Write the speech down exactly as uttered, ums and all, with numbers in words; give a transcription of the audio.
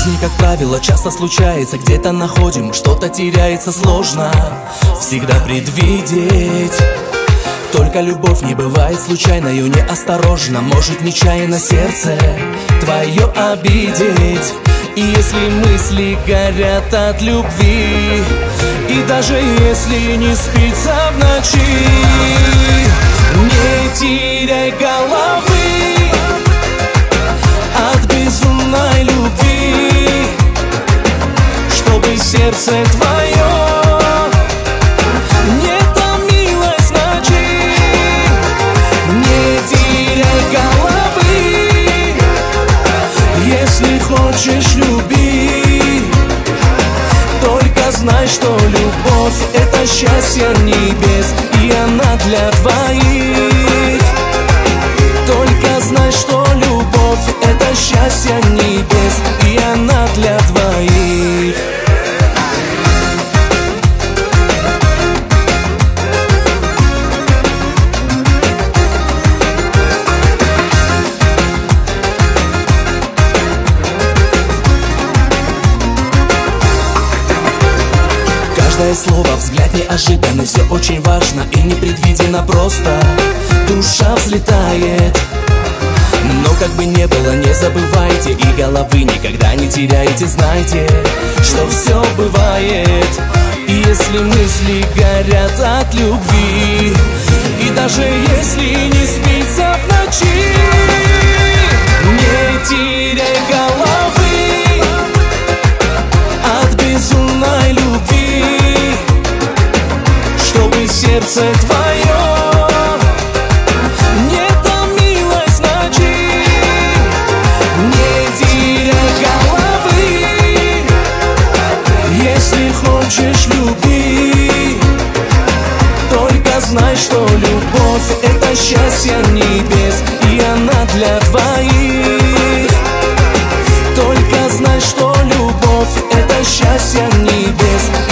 жизни, как правило, часто случается, где-то находим, что-то теряется, сложно всегда предвидеть. Только любовь не бывает случайною, неосторожно, может нечаянно сердце твое обидеть. И если мысли горят от любви, и даже если не спится в ночи, не теряй головы от безумной любви, чтобы сердце твое не томилось ночи. Не теряй головы, если хочешь люби, только знай, что любовь — это счастье небес, и она для двоих. Только знай, что любовь — это счастье небес, и она для двоих. Каждое слово, взгляд неожиданный, все очень важно и непредвиденно просто. Душа взлетает. Но как бы не было, не забывайте, и головы никогда не теряйте. Знайте, что все бывает. И если мысли горят от любви, и даже если не спится в ночи, не теряй головы от безумной любви, чтобы сердце твое не томилось ночи. Не теряй головы, если хочешь люби, только знай, что любовь — это счастье небес, и она для двоих. Только знай, что любовь — это счастье небес,